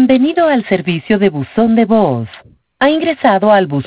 Bienvenido al servicio de buzón de voz. Ha ingresado al buzón